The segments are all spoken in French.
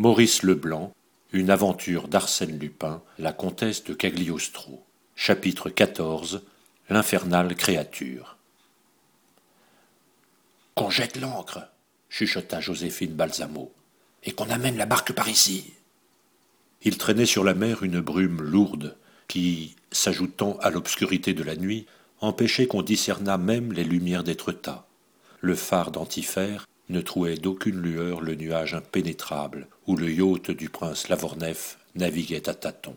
Maurice Leblanc, une aventure d'Arsène Lupin, la comtesse de Cagliostro. Chapitre 14. L'infernale créature. Qu'on jette l'ancre, chuchota Joséphine Balsamo, et qu'on amène la barque par ici. Il traînait sur la mer une brume lourde qui, s'ajoutant à l'obscurité de la nuit, empêchait qu'on discernât même les lumières d'Étretat. Le phare d'Antiphère ne trouait d'aucune lueur le nuage impénétrable où le yacht du prince Lavornef naviguait à tâtons.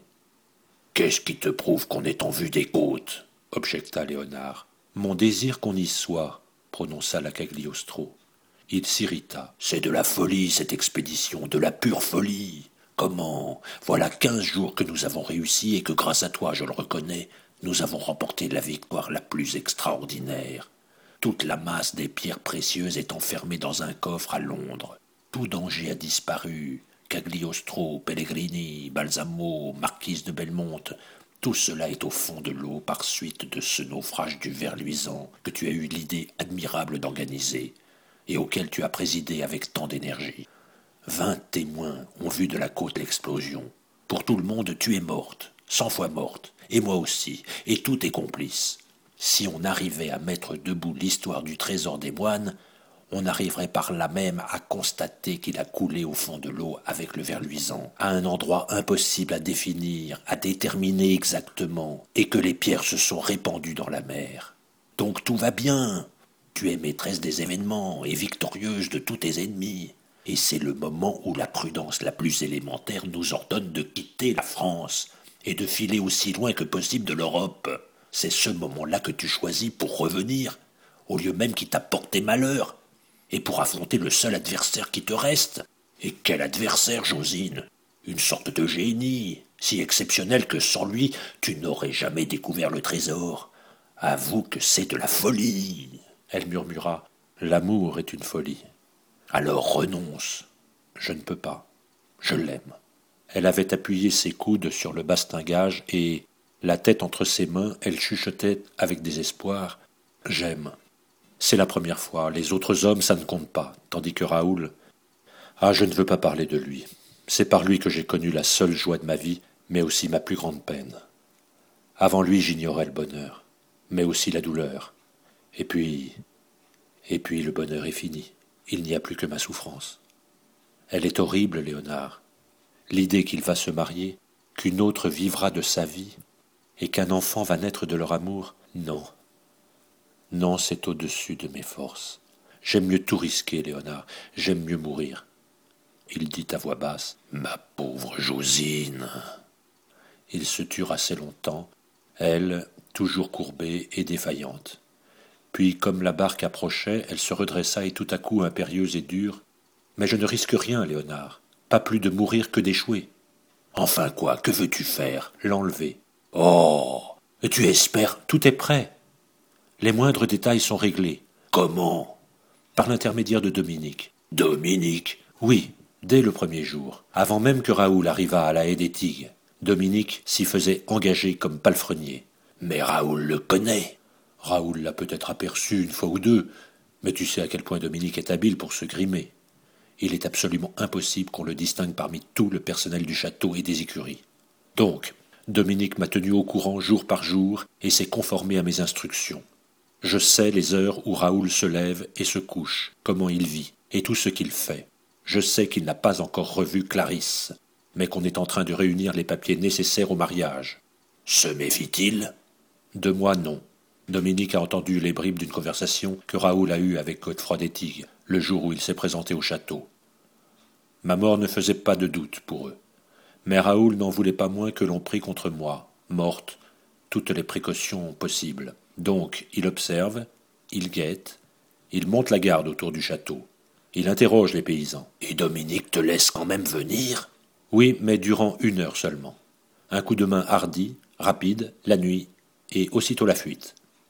« Qu'est-ce qui te prouve qu'on est en vue des côtes ?» objecta Léonard. « Mon désir qu'on y soit, » prononça la Cagliostro. Il s'irrita. « C'est de la folie, cette expédition, de la pure folie. Comment ? Voilà 15 jours que nous avons réussi et que grâce à toi, je le reconnais, nous avons remporté la victoire la plus extraordinaire. Toute la masse des pierres précieuses est enfermée dans un coffre à Londres. Tout danger a disparu. Cagliostro, Pellegrini, Balsamo, Marquise de Belmonte, tout cela est au fond de l'eau par suite de ce naufrage du ver luisant que tu as eu l'idée admirable d'organiser et auquel tu as présidé avec tant d'énergie. 20 témoins ont vu de la côte l'explosion. Pour tout le monde, tu es morte, 100 fois morte, et moi aussi, et tous tes complices. Si on arrivait à mettre debout l'histoire du trésor des moines, on arriverait par là même à constater qu'il a coulé au fond de l'eau avec le ver luisant, à un endroit impossible à définir, à déterminer exactement, et que les pierres se sont répandues dans la mer. Donc tout va bien. Tu es maîtresse des événements et victorieuse de tous tes ennemis. Et c'est le moment où la prudence la plus élémentaire nous ordonne de quitter la France et de filer aussi loin que possible de l'Europe. C'est ce moment-là que tu choisis pour revenir, au lieu même qui t'a porté malheur, et pour affronter le seul adversaire qui te reste. Et quel adversaire, Josine ? Une sorte de génie, si exceptionnel que sans lui, tu n'aurais jamais découvert le trésor. Avoue que c'est de la folie. Elle murmura. L'amour est une folie. Alors renonce. Je ne peux pas. Je l'aime. Elle avait appuyé ses coudes sur le bastingage et, la tête entre ses mains, elle chuchotait avec désespoir. J'aime. C'est la première fois. Les autres hommes, ça ne compte pas. Tandis que Raoul... Ah, je ne veux pas parler de lui. C'est par lui que j'ai connu la seule joie de ma vie, mais aussi ma plus grande peine. Avant lui, j'ignorais le bonheur, mais aussi la douleur. Et puis le bonheur est fini. Il n'y a plus que ma souffrance. Elle est horrible, Léonard. L'idée qu'il va se marier, qu'une autre vivra de sa vie, et qu'un enfant va naître de leur amour, non. Non, c'est au-dessus de mes forces. J'aime mieux tout risquer, Léonard. J'aime mieux mourir. Il dit à voix basse. Ma pauvre Josine. Ils se turent assez longtemps, elle, toujours courbée et défaillante. Puis, comme la barque approchait, elle se redressa et tout à coup impérieuse et dure. Mais je ne risque rien, Léonard. Pas plus de mourir que d'échouer. Enfin quoi, que veux-tu faire ? L'enlever. Oh ! Et tu espères ? Tout est prêt. Les moindres détails sont réglés. Comment ? Par l'intermédiaire de Dominique. Dominique ? Oui, dès le premier jour, avant même que Raoul arrivât à la haie des Tigues. Dominique s'y faisait engager comme palefrenier. Mais Raoul le connaît. Raoul l'a peut-être aperçu une fois ou deux, mais tu sais à quel point Dominique est habile pour se grimer. Il est absolument impossible qu'on le distingue parmi tout le personnel du château et des écuries. Donc, Dominique m'a tenu au courant jour par jour et s'est conformé à mes instructions. Je sais les heures où Raoul se lève et se couche, comment il vit, et tout ce qu'il fait. Je sais qu'il n'a pas encore revu Clarisse, mais qu'on est en train de réunir les papiers nécessaires au mariage. Se méfie-t-il ? De moi, non. Dominique a entendu les bribes d'une conversation que Raoul a eue avec Godefroy d'Etigues, le jour où il s'est présenté au château. Ma mort ne faisait pas de doute pour eux. Mais Raoul n'en voulait pas moins que l'on prit contre moi, morte, toutes les précautions possibles. Donc, il observe, il guette, il monte la garde autour du château. Il interroge les paysans. Et Dominique te laisse quand même venir ? Oui, mais durant 1 heure seulement. Un coup de main hardi, rapide, la nuit, et aussitôt la fuite.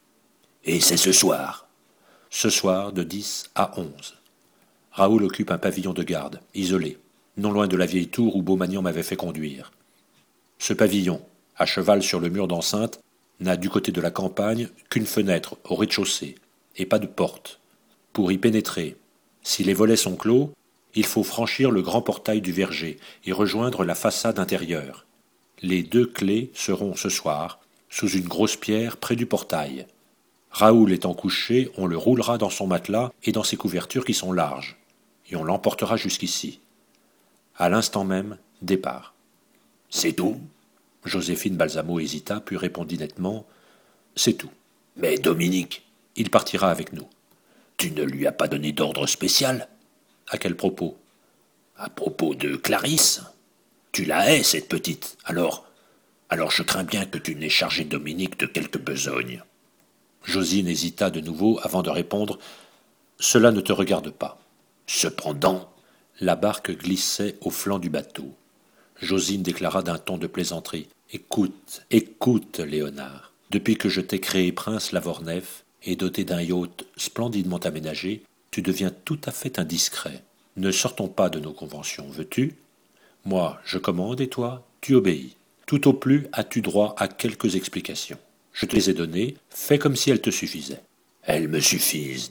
Et c'est ce soir ? Ce soir, de 10 à 11. Raoul occupe un pavillon de garde, isolé, non loin de la vieille tour où Beaumagnan m'avait fait conduire. Ce pavillon, à cheval sur le mur d'enceinte, n'a du côté de la campagne qu'une fenêtre au rez-de-chaussée, et pas de porte. Pour y pénétrer, si les volets sont clos, Il faut franchir le grand portail du verger et rejoindre la façade intérieure. Les 2 clés seront ce soir, sous une grosse pierre près du portail. Raoul étant couché, on le roulera dans son matelas et dans ses couvertures qui sont larges, et on l'emportera jusqu'ici. À l'instant même, départ. C'est tout? Joséphine Balsamo hésita, puis répondit nettement « C'est tout. » Mais Dominique, Il partira avec nous. tu ne lui as pas donné d'ordre spécial? À quel propos? À propos de Clarisse. Tu la hais, cette petite. Alors je crains bien que tu n'aies chargé Dominique de quelque besogne. Josine hésita de nouveau avant de répondre « Cela ne te regarde pas. » Cependant, La barque glissait au flanc du bateau. Josine déclara d'un ton de plaisanterie « Écoute, écoute, Léonard. Depuis que je t'ai créé prince Lavornef et doté d'un yacht splendidement aménagé, tu deviens tout à fait indiscret. Ne sortons pas de nos conventions, veux-tu? Moi, je commande et toi, tu obéis. Tout au plus as-tu droit à quelques explications. Je te les ai données, fais comme si elles te suffisaient. » elles me suffisent,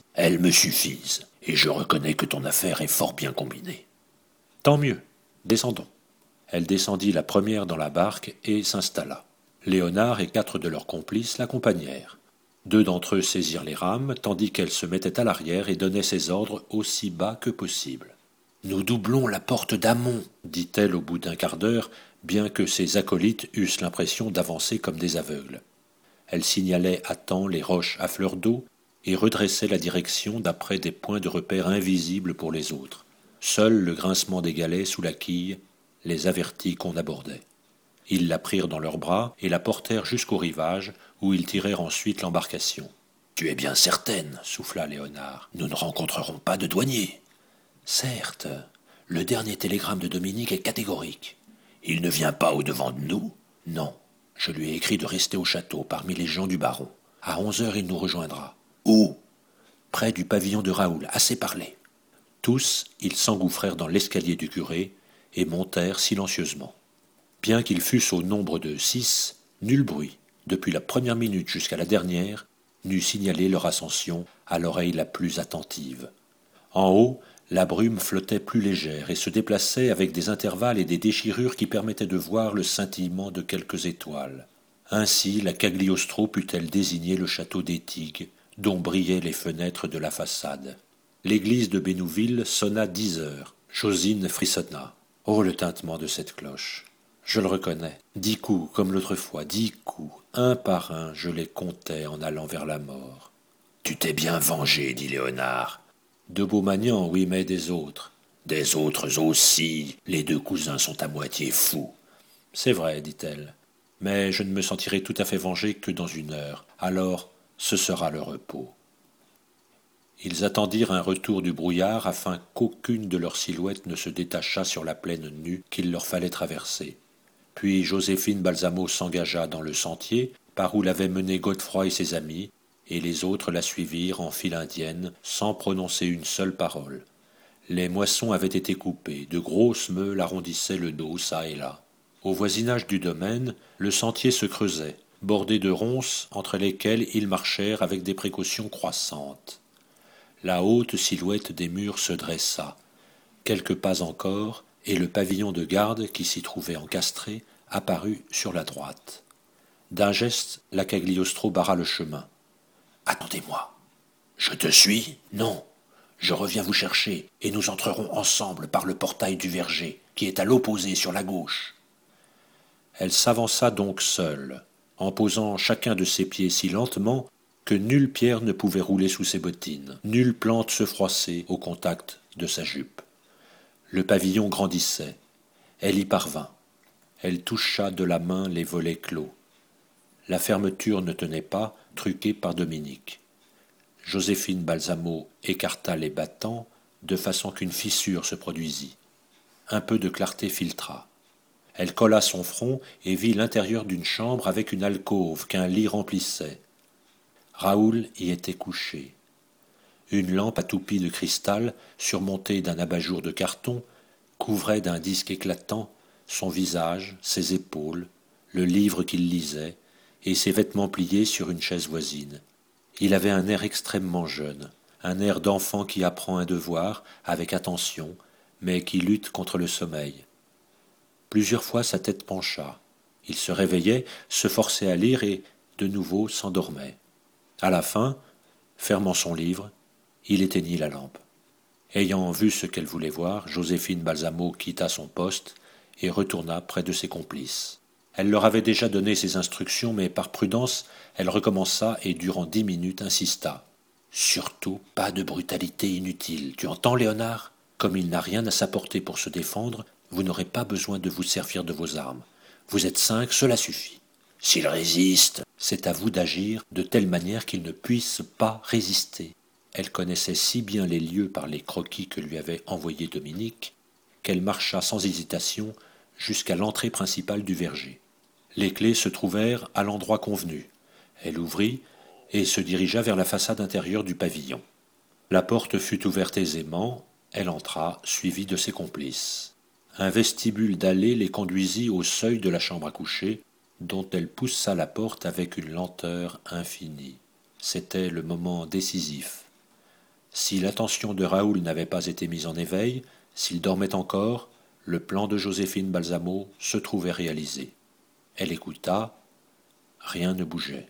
et je reconnais que ton affaire est fort bien combinée. Tant mieux, descendons. Elle descendit la première dans la barque et s'installa. Léonard et 4 de leurs complices l'accompagnèrent. 2 d'entre eux saisirent les rames, tandis qu'elle se mettait à l'arrière et donnait ses ordres aussi bas que possible. « Nous doublons la porte d'Amont, dit-elle au bout d'un quart d'heure, bien que ses acolytes eussent l'impression d'avancer comme des aveugles. Elle signalait à temps les roches à fleur d'eau et redressait la direction d'après des points de repère invisibles pour les autres. Seul le grincement des galets sous la quille les avertit qu'on abordait. Ils la prirent dans leurs bras et la portèrent jusqu'au rivage, où ils tirèrent ensuite l'embarcation. « Tu es bien certaine, souffla Léonard, nous ne rencontrerons pas de douanier. »« Certes, le dernier télégramme de Dominique est catégorique. Il ne vient pas au-devant de nous? » ?»« Non, je lui ai écrit de rester au château, parmi les gens du baron. À 11 heures, il nous rejoindra. »« Où ?»« Près du pavillon de Raoul, assez parlé. » Tous, ils s'engouffrèrent dans l'escalier du curé et montèrent silencieusement. Bien qu'ils fussent au nombre de 6, nul bruit, depuis la première minute jusqu'à la dernière, n'eût signalé leur ascension à l'oreille la plus attentive. En haut, la brume flottait plus légère et se déplaçait avec des intervalles et des déchirures qui permettaient de voir le scintillement de quelques étoiles. Ainsi, la Cagliostro put-elle désigner le château d'Étigues, dont brillaient les fenêtres de la façade. L'église de Bénouville sonna 10 heures. Josine frissonna. Oh, le tintement de cette cloche! Je le reconnais. 10 coups, comme l'autre fois, 10 coups. Un par un, je les comptais en allant vers la mort. « Tu t'es bien vengé, dit Léonard. »« De Beaumagnan, oui, mais des autres. »« Des autres aussi. Les 2 cousins sont à moitié fous. »« C'est vrai, dit-elle. Mais je ne me sentirai tout à fait vengé que dans 1 heure. Alors, ce sera le repos. » Ils attendirent un retour du brouillard afin qu'aucune de leurs silhouettes ne se détachât sur la plaine nue qu'il leur fallait traverser. Puis Joséphine Balsamo s'engagea dans le sentier par où l'avaient mené Godefroy et ses amis, et les autres la suivirent en file indienne sans prononcer une seule parole. Les moissons avaient été coupées, de grosses meules arrondissaient le dos çà et là. Au voisinage du domaine, le sentier se creusait, bordé de ronces entre lesquelles ils marchèrent avec des précautions croissantes. La haute silhouette des murs se dressa. Quelques pas encore, et le pavillon de garde qui s'y trouvait encastré apparut sur la droite. D'un geste, la Cagliostro barra le chemin. « Attendez-moi. »« Je te suis ? » ?»« Non. Je reviens vous chercher, et nous entrerons ensemble par le portail du verger, qui est à l'opposé sur la gauche. » Elle s'avança donc seule, en posant chacun de ses pieds si lentement que nulle pierre ne pouvait rouler sous ses bottines, nulle plante se froisser au contact de sa jupe. Le pavillon grandissait. Elle y parvint. Elle toucha de la main les volets clos. La fermeture ne tenait pas, truquée par Dominique. Joséphine Balsamo écarta les battants de façon qu'une fissure se produisit. Un peu de clarté filtra. Elle colla son front et vit l'intérieur d'une chambre avec une alcôve qu'un lit remplissait. Raoul y était couché. Une lampe à toupie de cristal, surmontée d'un abat-jour de carton, couvrait d'un disque éclatant son visage, ses épaules, le livre qu'il lisait, et ses vêtements pliés sur une chaise voisine. Il avait un air extrêmement jeune, un air d'enfant qui apprend un devoir avec attention, mais qui lutte contre le sommeil. Plusieurs fois sa tête pencha. Il se réveillait, se forçait à lire et, de nouveau, s'endormait. À la fin, fermant son livre, il éteignit la lampe. Ayant vu ce qu'elle voulait voir, Joséphine Balsamo quitta son poste et retourna près de ses complices. Elle leur avait déjà donné ses instructions, mais par prudence, elle recommença et durant 10 minutes insista. « Surtout pas de brutalité inutile. Tu entends, Léonard ? Comme il n'a rien à s'apporter pour se défendre, vous n'aurez pas besoin de vous servir de vos armes. Vous êtes 5, cela suffit. S'il résiste, c'est à vous d'agir de telle manière qu'il ne puisse pas résister. » Elle connaissait si bien les lieux par les croquis que lui avait envoyés Dominique, qu'elle marcha sans hésitation jusqu'à l'entrée principale du verger. Les clés se trouvèrent à l'endroit convenu. Elle ouvrit et se dirigea vers la façade intérieure du pavillon. La porte fut ouverte aisément, elle entra, suivie de ses complices. Un vestibule dallé les conduisit au seuil de la chambre à coucher, dont elle poussa la porte avec une lenteur infinie. C'était le moment décisif. Si l'attention de Raoul n'avait pas été mise en éveil, s'il dormait encore, le plan de Joséphine Balsamo se trouvait réalisé. Elle écouta, rien ne bougeait.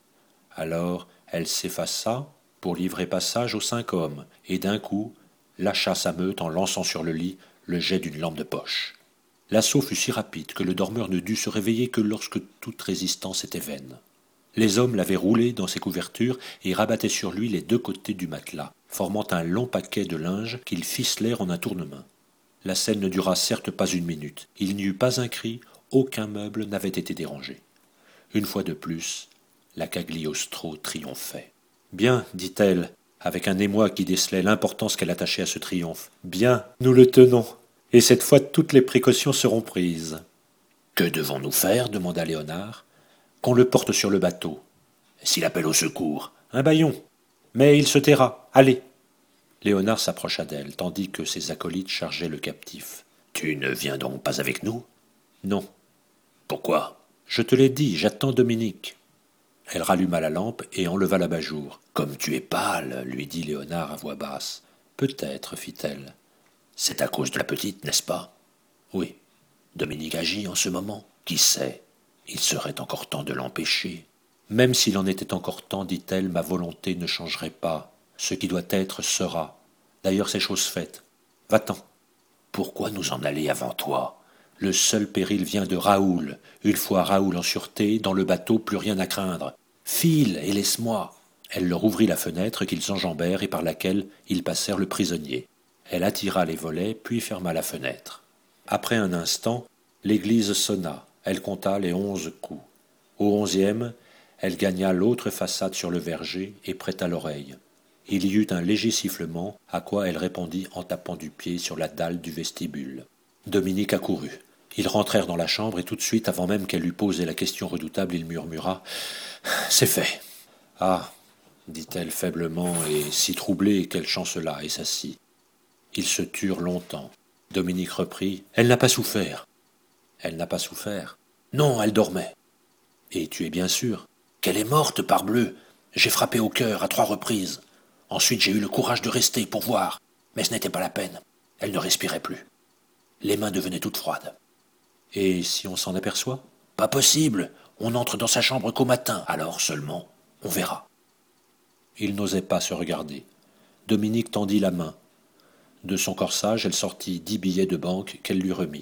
Alors elle s'effaça pour livrer passage aux 5 hommes, et d'un coup lâcha sa meute en lançant sur le lit le jet d'une lampe de poche. L'assaut fut si rapide que le dormeur ne dut se réveiller que lorsque toute résistance était vaine. Les hommes l'avaient roulé dans ses couvertures et rabattaient sur lui les 2 côtés du matelas, formant un long paquet de linge qu'ils ficelèrent en un tournement. La scène ne dura certes pas 1 minute. Il n'y eut pas un cri, aucun meuble n'avait été dérangé. Une fois de plus, la Cagliostro triomphait. « Bien, dit-elle, avec un émoi qui décelait l'importance qu'elle attachait à ce triomphe. « Bien, nous le tenons, et cette fois toutes les précautions seront prises. »« Que devons-nous faire » demanda Léonard. « Qu'on le porte sur le bateau. »« S'il appelle au secours ?»« Un bâillon. Mais il se taira. Allez !» Léonard s'approcha d'elle, tandis que ses acolytes chargeaient le captif. « Tu ne viens donc pas avec nous ?»« Non. »« Pourquoi ?»« Je te l'ai dit, j'attends Dominique. » Elle ralluma la lampe et enleva l'abat-jour. « Comme tu es pâle, lui dit Léonard à voix basse. « Peut-être, fit-elle. »« C'est à cause de la petite, n'est-ce pas ?»« Oui. »« Dominique agit en ce moment. Qui sait ? Il serait encore temps de l'empêcher. »« Même s'il en était encore temps, dit-elle, ma volonté ne changerait pas. Ce qui doit être sera. D'ailleurs, c'est chose faite. Va-t'en. »« Pourquoi nous en aller avant toi ? Le seul péril vient de Raoul. Une fois Raoul en sûreté, dans le bateau, plus rien à craindre. File et laisse-moi. » Elle leur ouvrit la fenêtre qu'ils enjambèrent et par laquelle ils passèrent le prisonnier. Elle attira les volets, puis ferma la fenêtre. Après un instant, l'église sonna. Elle compta les 11 coups. Au 11e, elle gagna l'autre façade sur le verger et prêta l'oreille. Il y eut un léger sifflement, à quoi elle répondit en tapant du pied sur la dalle du vestibule. Dominique accourut. Ils rentrèrent dans la chambre et tout de suite, avant même qu'elle eût posé la question redoutable, il murmura « C'est fait. »« Ah !» dit-elle faiblement et si troublée qu'elle chancela et s'assit. Ils se turent longtemps. Dominique reprit « Elle n'a pas souffert. »« Elle n'a pas souffert. »« Non, elle dormait. »« Et tu es bien sûr ?»« Qu'elle est morte, parbleu. J'ai frappé au cœur à 3 reprises. Ensuite j'ai eu le courage de rester pour voir, mais ce n'était pas la peine. Elle ne respirait plus. Les mains devenaient toutes froides. »« Et si on s'en aperçoit ?»« Pas possible. On entre dans sa chambre qu'au matin. Alors seulement, on verra. » Ils n'osaient pas se regarder. Dominique tendit la main. De son corsage, elle sortit 10 billets de banque qu'elle lui remit.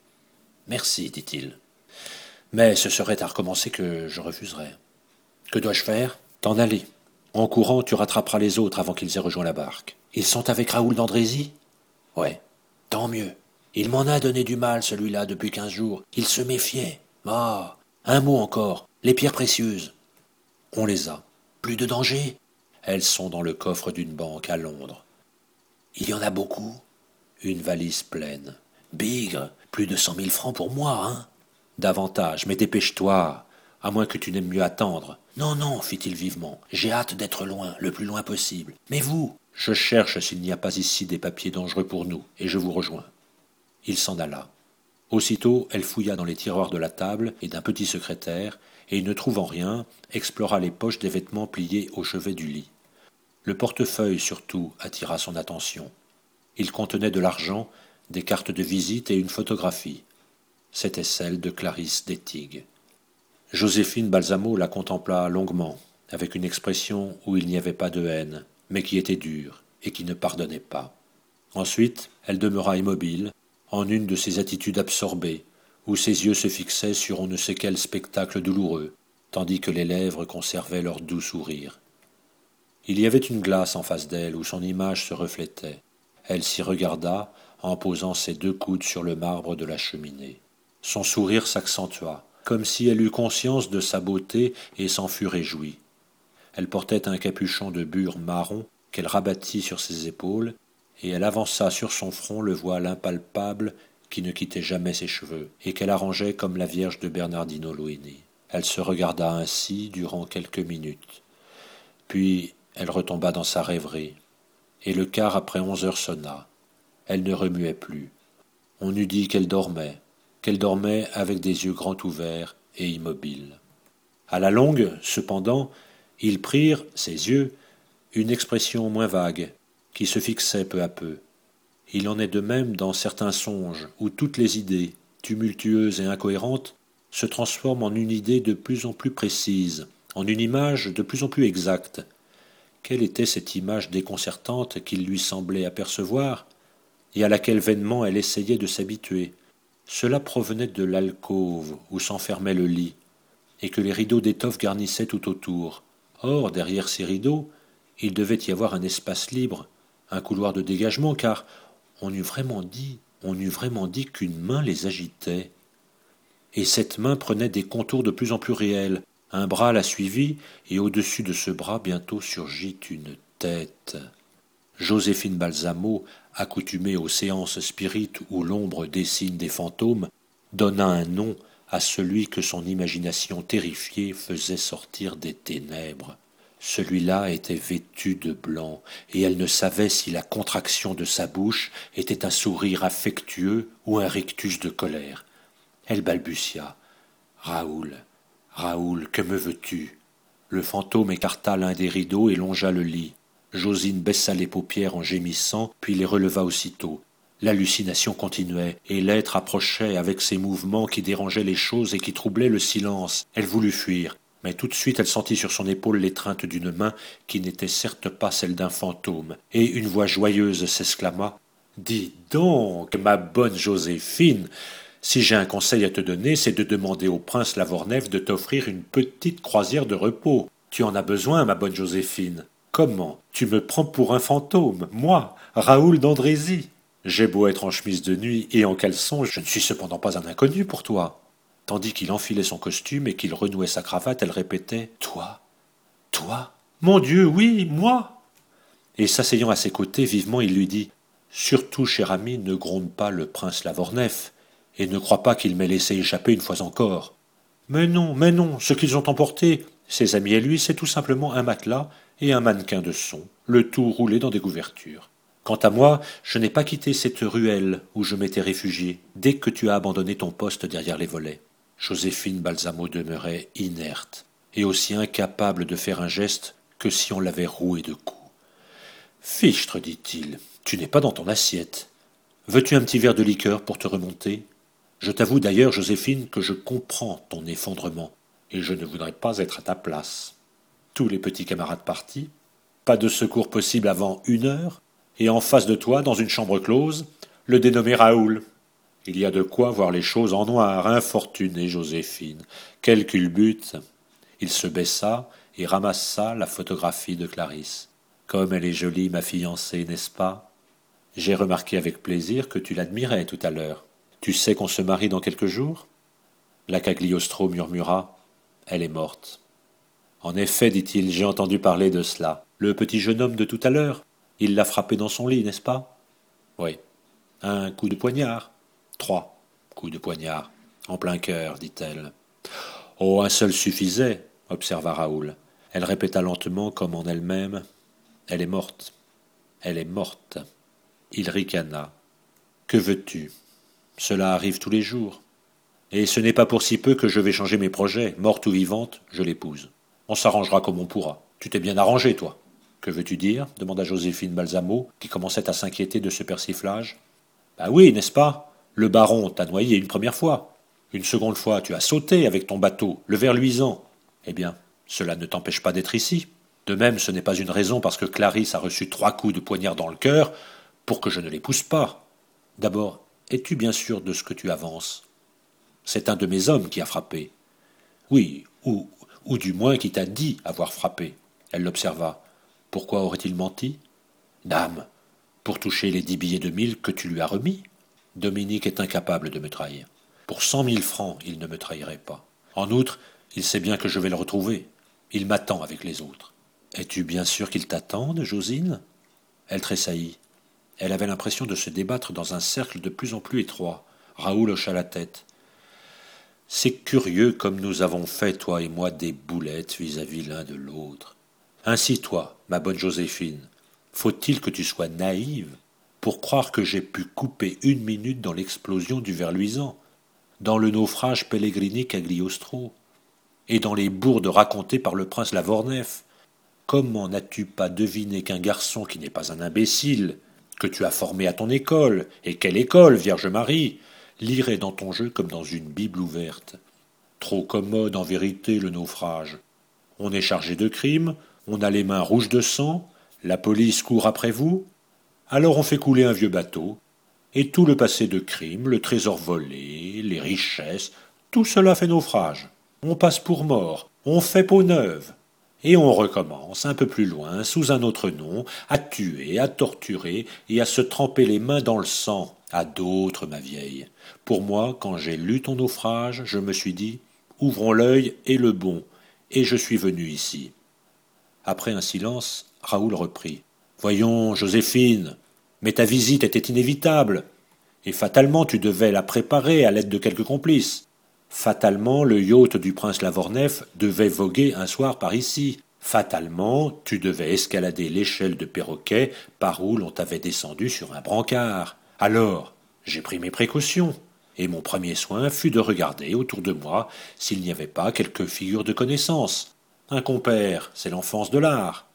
« Merci, dit-il. Mais ce serait à recommencer que je refuserais. Que dois-je faire ? T'en aller. En courant, tu rattraperas les autres avant qu'ils aient rejoint la barque. Ils sont avec Raoul d'Andrézy ? Ouais. Tant mieux. Il m'en a donné du mal, celui-là, depuis 15 jours. Il se méfiait. Ah, un mot encore. Les pierres précieuses. On les a. Plus de danger ? Elles sont dans le coffre d'une banque à Londres. Il y en a beaucoup ? Une valise pleine. Bigre, plus de 100 000 francs pour moi, hein ? Davantage, mais dépêche-toi, à moins que tu n'aimes mieux attendre. Non, non, fit-il vivement, j'ai hâte d'être loin, le plus loin possible. Mais vous ? Je cherche s'il n'y a pas ici des papiers dangereux pour nous, et je vous rejoins. Il s'en alla. Aussitôt, elle fouilla dans les tiroirs de la table et d'un petit secrétaire, et ne trouvant rien, explora les poches des vêtements pliés au chevet du lit. Le portefeuille, surtout, attira son attention. Il contenait de l'argent, des cartes de visite et une photographie. C'était celle de Clarisse d'Ettig. Joséphine Balsamo la contempla longuement, avec une expression où il n'y avait pas de haine, mais qui était dure et qui ne pardonnait pas. Ensuite, elle demeura immobile, en une de ces attitudes absorbées, où ses yeux se fixaient sur on ne sait quel spectacle douloureux, tandis que les lèvres conservaient leur doux sourire. Il y avait une glace en face d'elle où son image se reflétait. Elle s'y regarda en posant ses 2 coudes sur le marbre de la cheminée. Son sourire s'accentua, comme si elle eût conscience de sa beauté et s'en fût réjouie. Elle portait un capuchon de bure marron qu'elle rabattit sur ses épaules, et elle avança sur son front le voile impalpable qui ne quittait jamais ses cheveux, et qu'elle arrangeait comme la Vierge de Bernardino Luini. Elle se regarda ainsi durant quelques minutes. Puis elle retomba dans sa rêverie, et le quart après 11 heures sonna. Elle ne remuait plus. On eût dit qu'elle dormait avec des yeux grands ouverts et immobiles. À la longue, cependant, ils prirent, ses yeux, une expression moins vague, qui se fixait peu à peu. Il en est de même dans certains songes, où toutes les idées, tumultueuses et incohérentes, se transforment en une idée de plus en plus précise, en une image de plus en plus exacte. Quelle était cette image déconcertante qu'il lui semblait apercevoir, et à laquelle vainement elle essayait de s'habituer? Cela provenait de l'alcôve où s'enfermait le lit, et que les rideaux d'étoffe garnissaient tout autour. Or, derrière ces rideaux, il devait y avoir un espace libre, un couloir de dégagement, car on eût vraiment dit qu'une main les agitait. Et cette main prenait des contours de plus en plus réels. Un bras la suivit, et au-dessus de ce bras bientôt surgit une tête. Joséphine Balsamo, accoutumée aux séances spirites où l'ombre dessine des fantômes, donna un nom à celui que son imagination terrifiée faisait sortir des ténèbres. Celui-là était vêtu de blanc, et elle ne savait si la contraction de sa bouche était un sourire affectueux ou un rictus de colère. Elle balbutia. « Raoul, Raoul, que me veux-tu » Le fantôme écarta l'un des rideaux et longea le lit. Josine baissa les paupières en gémissant, puis les releva aussitôt. L'hallucination continuait, et l'être approchait avec ses mouvements qui dérangeaient les choses et qui troublaient le silence. Elle voulut fuir, mais tout de suite elle sentit sur son épaule l'étreinte d'une main qui n'était certes pas celle d'un fantôme, et une voix joyeuse s'exclama. « Dis donc, ma bonne Joséphine, si j'ai un conseil à te donner, c'est de demander au prince Lavornef de t'offrir une petite croisière de repos. Tu en as besoin, ma bonne Joséphine. Comment? Tu me prends pour un fantôme, moi, Raoul d'Andrézy. J'ai beau être en chemise de nuit et en caleçon, je ne suis cependant pas un inconnu pour toi. » Tandis qu'il enfilait son costume et qu'il renouait sa cravate, elle répétait « Toi? Toi? Mon Dieu, oui, moi !» Et s'asseyant à ses côtés, vivement, il lui dit « Surtout, cher ami, ne gronde pas le prince Lavornef, et ne crois pas qu'il m'ait laissé échapper une fois encore. Mais non, ce qu'ils ont emporté, ses amis et lui, c'est tout simplement un matelas et un mannequin de son, le tout roulé dans des couvertures. Quant à moi, je n'ai pas quitté cette ruelle où je m'étais réfugié dès que tu as abandonné ton poste derrière les volets. » Joséphine Balsamo demeurait inerte et aussi incapable de faire un geste que si on l'avait roué de coups. « Fichtre, dit-il, tu n'es pas dans ton assiette. Veux-tu un petit verre de liqueur pour te remonter ? Je t'avoue d'ailleurs, Joséphine, que je comprends ton effondrement, et je ne voudrais pas être à ta place. » Tous les petits camarades partis, pas de secours possible avant 1 heure, et en face de toi, dans une chambre close, le dénommé Raoul. Il y a de quoi voir les choses en noir, infortunée Joséphine. Quelle culbute! Il se baissa et ramassa la photographie de Clarisse. Comme elle est jolie, ma fiancée, n'est-ce pas? J'ai remarqué avec plaisir que tu l'admirais tout à l'heure. Tu sais qu'on se marie dans quelques jours? La Cagliostro murmura. Elle est morte. En effet, dit-il, j'ai entendu parler de cela. Le petit jeune homme de tout à l'heure, il l'a frappé dans son lit, n'est-ce pas? Oui. Un coup de poignard? 3 coups de poignard. En plein cœur, dit-elle. Oh, un seul suffisait, observa Raoul. Elle répéta lentement comme en elle-même. Elle est morte. Elle est morte. Il ricana. Que veux-tu? Cela arrive tous les jours. Et ce n'est pas pour si peu que je vais changer mes projets. Morte ou vivante, je l'épouse. On s'arrangera comme on pourra. Tu t'es bien arrangé, toi. Que veux-tu dire? Demanda Joséphine Balsamo, qui commençait à s'inquiéter de ce persiflage. Bah oui, n'est-ce pas? Le baron t'a noyé une première fois. Une seconde fois, tu as sauté avec ton bateau, le ver luisant. Eh bien, cela ne t'empêche pas d'être ici. De même, ce n'est pas une raison parce que Clarisse a reçu 3 coups de poignard dans le cœur pour que je ne l'épouse pas. D'abord, es-tu bien sûr de ce que tu avances? C'est un de mes hommes qui a frappé. Oui, ou du moins qui t'a dit avoir frappé. Elle l'observa. Pourquoi aurait-il menti? Dame, pour toucher les 10 billets de 1000 que tu lui as remis. Dominique est incapable de me trahir. Pour 100 000 francs, il ne me trahirait pas. En outre, il sait bien que je vais le retrouver. Il m'attend avec les autres. Es-tu bien sûr qu'il t'attende, Josine? Elle tressaillit. Elle avait l'impression de se débattre dans un cercle de plus en plus étroit. Raoul hocha la tête. C'est curieux comme nous avons fait, toi et moi, des boulettes vis-à-vis l'un de l'autre. Ainsi, toi, ma bonne Joséphine, faut-il que tu sois naïve pour croire que j'ai pu couper 1 minute dans l'explosion du ver luisant, dans le naufrage Pellegrini Cagliostro, et dans les bourdes racontées par le prince Lavornef? Comment n'as-tu pas deviné qu'un garçon qui n'est pas un imbécile, que tu as formé à ton école, et quelle école, Vierge Marie, lirait dans ton jeu comme dans une Bible ouverte? Trop commode en vérité le naufrage. On est chargé de crime, on a les mains rouges de sang, la police court après vous, alors on fait couler un vieux bateau, et tout le passé de crime, le trésor volé, les richesses, tout cela fait naufrage. On passe pour mort, on fait peau neuve. Et on recommence, un peu plus loin, sous un autre nom, à tuer, à torturer et à se tremper les mains dans le sang. À d'autres, ma vieille. Pour moi, quand j'ai lu ton naufrage, je me suis dit, ouvrons l'œil et le bon, et je suis venu ici. Après un silence, Raoul reprit. Voyons, Joséphine, mais ta visite était inévitable, et fatalement tu devais la préparer à l'aide de quelques complices. Fatalement, le yacht du prince Lavornef devait voguer un soir par ici. Fatalement, tu devais escalader l'échelle de perroquet par où l'on t'avait descendu sur un brancard. Alors, j'ai pris mes précautions, et mon premier soin fut de regarder autour de moi s'il n'y avait pas quelque figure de connaissance. Un compère, c'est l'enfance de l'art.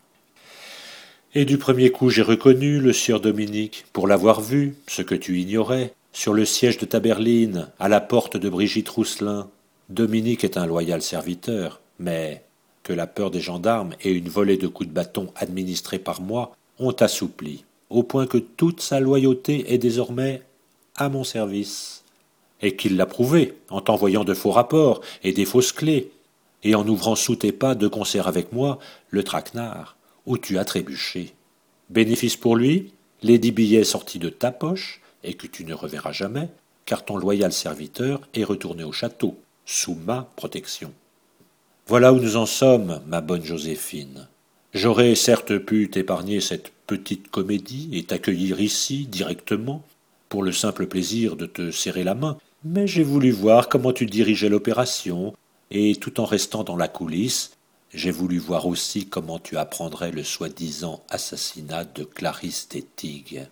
Et du premier coup j'ai reconnu le sieur Dominique, pour l'avoir vu, ce que tu ignorais, sur le siège de ta berline, à la porte de Brigitte Rousselin. Dominique est un loyal serviteur, mais que la peur des gendarmes et une volée de coups de bâton administrés par moi ont assoupli, au point que toute sa loyauté est désormais à mon service. Et qu'il l'a prouvé, en t'envoyant de faux rapports et des fausses clés, et en ouvrant sous tes pas de concert avec moi le traquenard, où tu as trébuché. Bénéfice pour lui, les 10 billets sortis de ta poche, et que tu ne reverras jamais, car ton loyal serviteur est retourné au château, sous ma protection. Voilà où nous en sommes, ma bonne Joséphine. J'aurais certes pu t'épargner cette petite comédie et t'accueillir ici directement, pour le simple plaisir de te serrer la main, mais j'ai voulu voir comment tu dirigeais l'opération, et tout en restant dans la coulisse, j'ai voulu voir aussi comment tu apprendrais le soi-disant assassinat de Clarisse d'Etigues.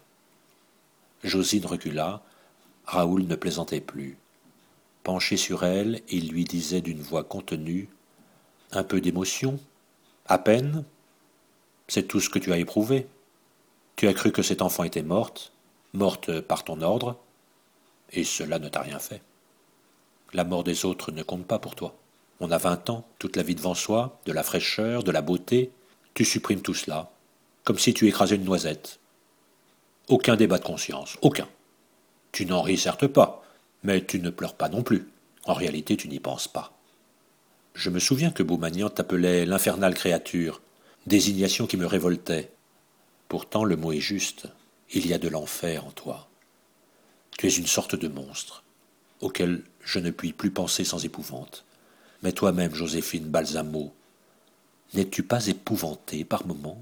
Josine recula. Raoul ne plaisantait plus. Penché sur elle, il lui disait d'une voix contenue, « Un peu d'émotion? À peine? C'est tout ce que tu as éprouvé. Tu as cru que cette enfant était morte par ton ordre, et cela ne t'a rien fait. La mort des autres ne compte pas pour toi. On a 20 ans, toute la vie devant soi, de la fraîcheur, de la beauté. Tu supprimes tout cela, comme si tu écrasais une noisette. Aucun débat de conscience, aucun. Tu n'en ris certes pas, mais tu ne pleures pas non plus. En réalité, tu n'y penses pas. Je me souviens que Boumagnan t'appelait l'infernale créature, désignation qui me révoltait. Pourtant, le mot est juste. Il y a de l'enfer en toi. Tu es une sorte de monstre, auquel je ne puis plus penser sans épouvante. Mais toi-même, Joséphine Balsamo, n'es-tu pas épouvantée par moments?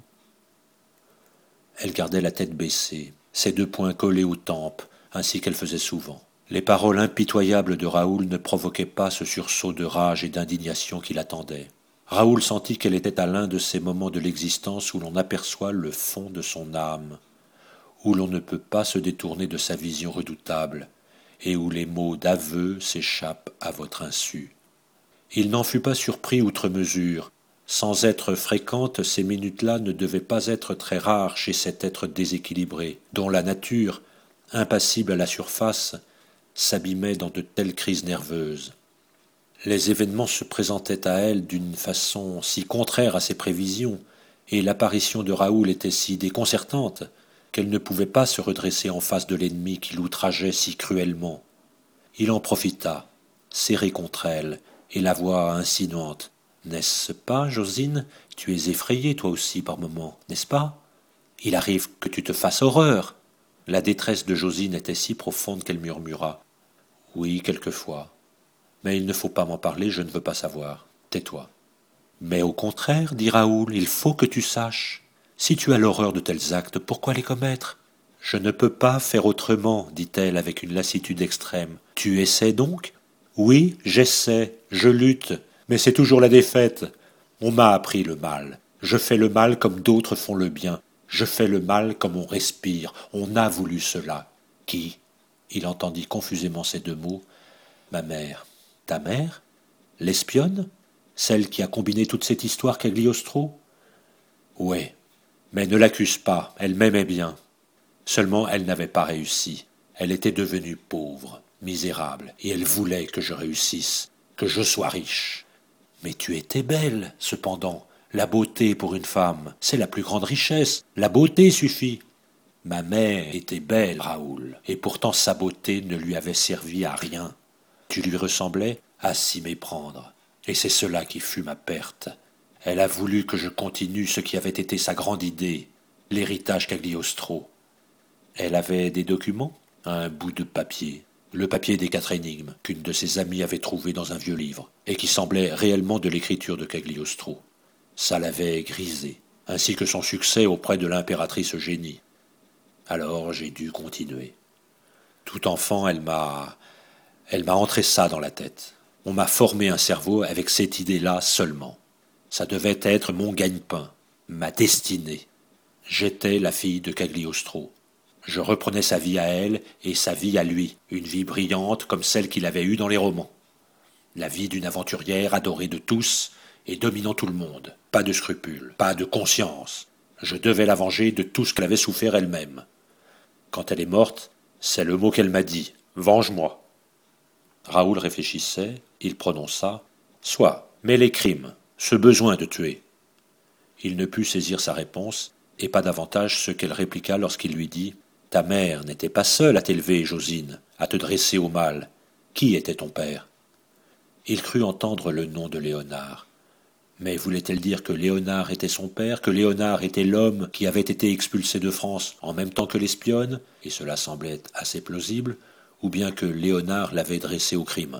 Elle gardait la tête baissée, ses 2 poings collés aux tempes, ainsi qu'elle faisait souvent. Les paroles impitoyables de Raoul ne provoquaient pas ce sursaut de rage et d'indignation qui l'attendait. Raoul sentit qu'elle était à l'un de ces moments de l'existence où l'on aperçoit le fond de son âme, où l'on ne peut pas se détourner de sa vision redoutable, et où les mots d'aveu s'échappent à votre insu. Il n'en fut pas surpris outre mesure. Sans être fréquentes, ces minutes-là ne devaient pas être très rares chez cet être déséquilibré, dont la nature, impassible à la surface, s'abîmait dans de telles crises nerveuses. Les événements se présentaient à elle d'une façon si contraire à ses prévisions, et l'apparition de Raoul était si déconcertante, qu'elle ne pouvait pas se redresser en face de l'ennemi qui l'outrageait si cruellement. Il en profita, serré contre elle, et la voix insinuante. « N'est-ce pas, Josine? Tu es effrayée toi aussi par moments, n'est-ce pas? Il arrive que tu te fasses horreur. » La détresse de Josine était si profonde qu'elle murmura. « Oui, quelquefois. Mais il ne faut pas m'en parler, je ne veux pas savoir. Tais-toi. » « Mais au contraire, dit Raoul, il faut que tu saches. Si tu as l'horreur de tels actes, pourquoi les commettre? Je ne peux pas faire autrement, dit-elle avec une lassitude extrême. Tu essaies donc? Oui, j'essaie, je lutte, mais c'est toujours la défaite. On m'a appris le mal. Je fais le mal comme d'autres font le bien. Je fais le mal comme on respire. On a voulu cela. Qui? Il entendit confusément ces deux mots. Ma mère. Ta mère? L'espionne? Celle qui a combiné toute cette histoire Cagliostro? Oui, mais ne l'accuse pas, elle m'aimait bien. Seulement elle n'avait pas réussi. Elle était devenue pauvre, misérable, et elle voulait que je réussisse, que je sois riche. Mais tu étais belle, cependant. La beauté pour une femme, c'est la plus grande richesse. La beauté suffit. Ma mère était belle, Raoul, et pourtant sa beauté ne lui avait servi à rien. Tu lui ressemblais à s'y méprendre. Et c'est cela qui fut ma perte. Elle a voulu que je continue ce qui avait été sa grande idée, l'héritage Cagliostro. Elle avait des documents, un bout de papier, le papier des 4 énigmes qu'une de ses amies avait trouvé dans un vieux livre, et qui semblait réellement de l'écriture de Cagliostro. Ça l'avait grisé, ainsi que son succès auprès de l'impératrice Eugénie. Alors j'ai dû continuer. Tout enfant, elle m'a entré ça dans la tête. On m'a formé un cerveau avec cette idée-là seulement. Ça devait être mon gagne-pain, ma destinée. J'étais la fille de Cagliostro. Je reprenais sa vie à elle et sa vie à lui, une vie brillante comme celle qu'il avait eue dans les romans. La vie d'une aventurière adorée de tous et dominant tout le monde. Pas de scrupules, pas de conscience. Je devais la venger de tout ce qu'elle avait souffert elle-même. Quand elle est morte, c'est le mot qu'elle m'a dit. « Venge-moi ». Raoul réfléchissait, il prononça « Soit, mais les crimes, ce besoin de tuer ». Il ne put saisir sa réponse, et pas davantage ce qu'elle répliqua lorsqu'il lui dit « Ta mère n'était pas seule à t'élever, Josine, à te dresser au mal. Qui était ton père ?» Il crut entendre le nom de Léonard. Mais voulait-elle dire que Léonard était son père, que Léonard était l'homme qui avait été expulsé de France en même temps que l'espionne, et cela semblait assez plausible, ou bien que Léonard l'avait dressé au crime.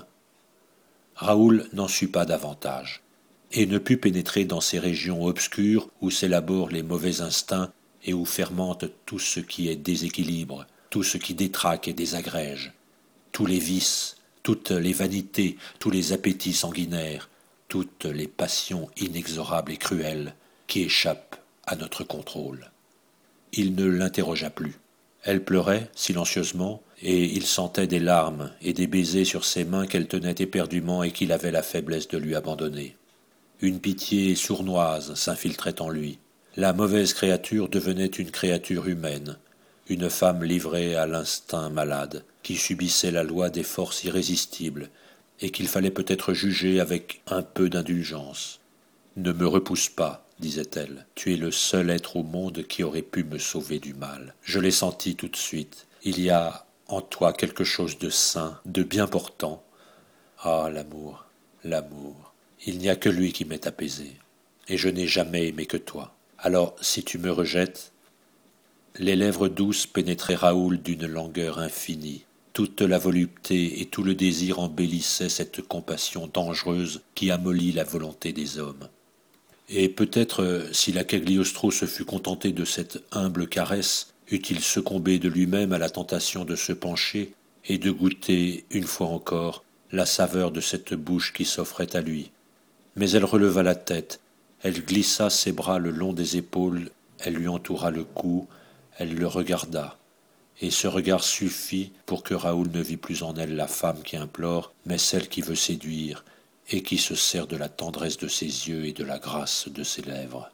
Raoul n'en sut pas davantage, et ne put pénétrer dans ces régions obscures où s'élaborent les mauvais instincts et où fermente tout ce qui est déséquilibre, tout ce qui détraque et désagrège, tous les vices, toutes les vanités, tous les appétits sanguinaires, toutes les passions inexorables et cruelles qui échappent à notre contrôle. Il ne l'interrogea plus. Elle pleurait silencieusement, et il sentait des larmes et des baisers sur ses mains qu'elle tenait éperdument et qu'il avait la faiblesse de lui abandonner. Une pitié sournoise s'infiltrait en lui. La mauvaise créature devenait une créature humaine, une femme livrée à l'instinct malade, qui subissait la loi des forces irrésistibles, et qu'il fallait peut-être juger avec un peu d'indulgence. « Ne me repousse pas, disait-elle, tu es le seul être au monde qui aurait pu me sauver du mal. Je l'ai senti tout de suite. Il y a en toi quelque chose de sain, de bien portant. Ah, l'amour, l'amour. Il n'y a que lui qui m'ait apaisé, et je n'ai jamais aimé que toi. Alors, si tu me rejettes... » Les lèvres douces pénétraient Raoul d'une langueur infinie. Toute la volupté et tout le désir embellissaient cette compassion dangereuse qui amollit la volonté des hommes. Et peut-être, si la Cagliostro se fût contenté de cette humble caresse, eût-il succombé de lui-même à la tentation de se pencher et de goûter, une fois encore, la saveur de cette bouche qui s'offrait à lui. Mais elle releva la tête, elle glissa ses bras le long des épaules, elle lui entoura le cou, elle le regarda. Et ce regard suffit pour que Raoul ne vît plus en elle la femme qui implore, mais celle qui veut séduire, et qui se sert de la tendresse de ses yeux et de la grâce de ses lèvres. «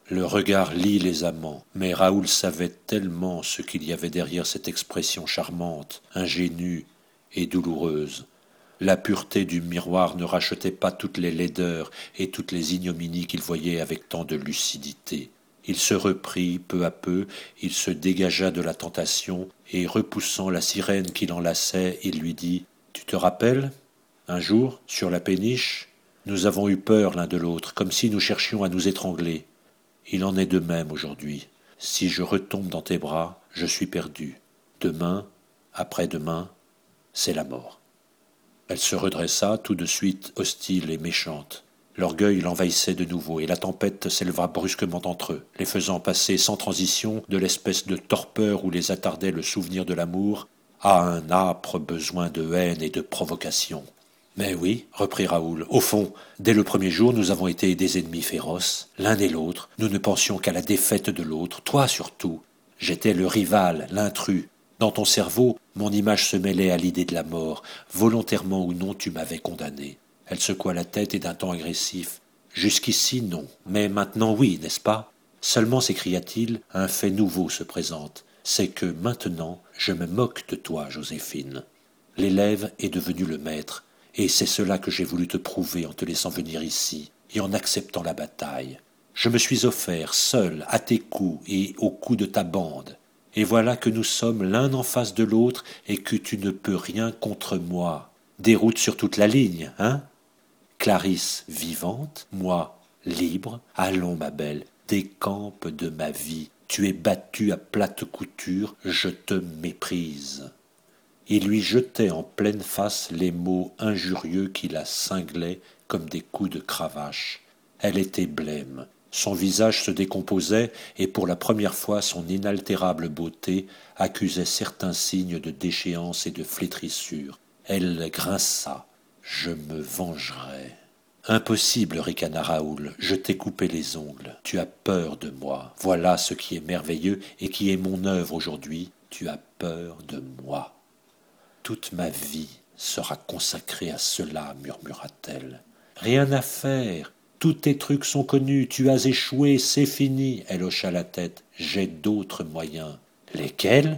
Le regard lie les amants, mais Raoul savait tellement ce qu'il y avait derrière cette expression charmante, ingénue et douloureuse. La pureté du miroir ne rachetait pas toutes les laideurs et toutes les ignominies qu'il voyait avec tant de lucidité. Il se reprit peu à peu, il se dégagea de la tentation, et repoussant la sirène qui l'enlaçait, il lui dit « Tu te rappelles, un jour, sur la péniche, nous avons eu peur l'un de l'autre, comme si nous cherchions à nous étrangler. Il en est de même aujourd'hui. Si je retombe dans tes bras, je suis perdu. Demain, après-demain, c'est la mort. » Elle se redressa, tout de suite hostile et méchante. L'orgueil l'envahissait de nouveau, et la tempête s'éleva brusquement entre eux, les faisant passer sans transition de l'espèce de torpeur où les attardait le souvenir de l'amour à un âpre besoin de haine et de provocation. « Mais oui, reprit Raoul, au fond, dès le premier jour, nous avons été des ennemis féroces, l'un et l'autre, nous ne pensions qu'à la défaite de l'autre, toi surtout. J'étais le rival, l'intrus. Dans ton cerveau, mon image se mêlait à l'idée de la mort. Volontairement ou non, tu m'avais condamné. » Elle secoua la tête et d'un ton agressif. « Jusqu'ici, non. Mais maintenant, oui, n'est-ce pas ?» Seulement, s'écria-t-il, un fait nouveau se présente. C'est que maintenant, je me moque de toi, Joséphine. L'élève est devenu le maître, et c'est cela que j'ai voulu te prouver en te laissant venir ici et en acceptant la bataille. Je me suis offert, seul, à tes coups et aux coups de ta bande. Et voilà que nous sommes l'un en face de l'autre et que tu ne peux rien contre moi. Déroute sur toute la ligne, hein ? Clarisse vivante, moi libre. Allons, ma belle, décampe de ma vie. Tu es battue à plate couture, je te méprise. » Il lui jetait en pleine face les mots injurieux qui la cinglaient comme des coups de cravache. Elle était blême. Son visage se décomposait et pour la première fois son inaltérable beauté accusait certains signes de déchéance et de flétrissure. Elle grinça. « Je me vengerai. » « Impossible, ricana Raoul, je t'ai coupé les ongles. Tu as peur de moi. Voilà ce qui est merveilleux et qui est mon œuvre aujourd'hui. Tu as peur de moi. » « Toute ma vie sera consacrée à cela, murmura-t-elle. »« Rien à faire. Tous tes trucs sont connus. Tu as échoué, c'est fini. » Elle hocha la tête. « J'ai d'autres moyens. »« Lesquels ?»«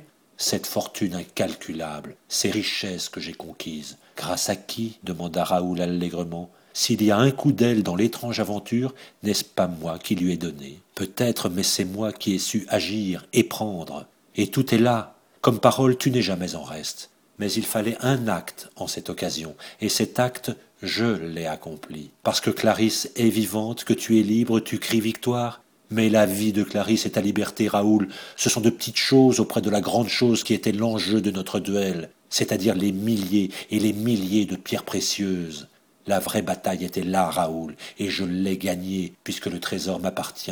Cette fortune incalculable, ces richesses que j'ai conquises. »« Grâce à qui ?» demanda Raoul allègrement. « S'il y a un coup d'aile dans l'étrange aventure, n'est-ce pas moi qui lui ai donné ? Peut-être, mais c'est moi qui ai su agir et prendre. Et tout est là. Comme parole, tu n'es jamais en reste. Mais il fallait un acte en cette occasion, et cet acte, je l'ai accompli. Parce que Clarisse est vivante, que tu es libre, tu cries victoire. Mais la vie de Clarisse et ta liberté, Raoul, ce sont de petites choses auprès de la grande chose qui était l'enjeu de notre duel, c'est-à-dire les milliers et les milliers de pierres précieuses. La vraie bataille était là, Raoul, et je l'ai gagnée, puisque le trésor m'appartient.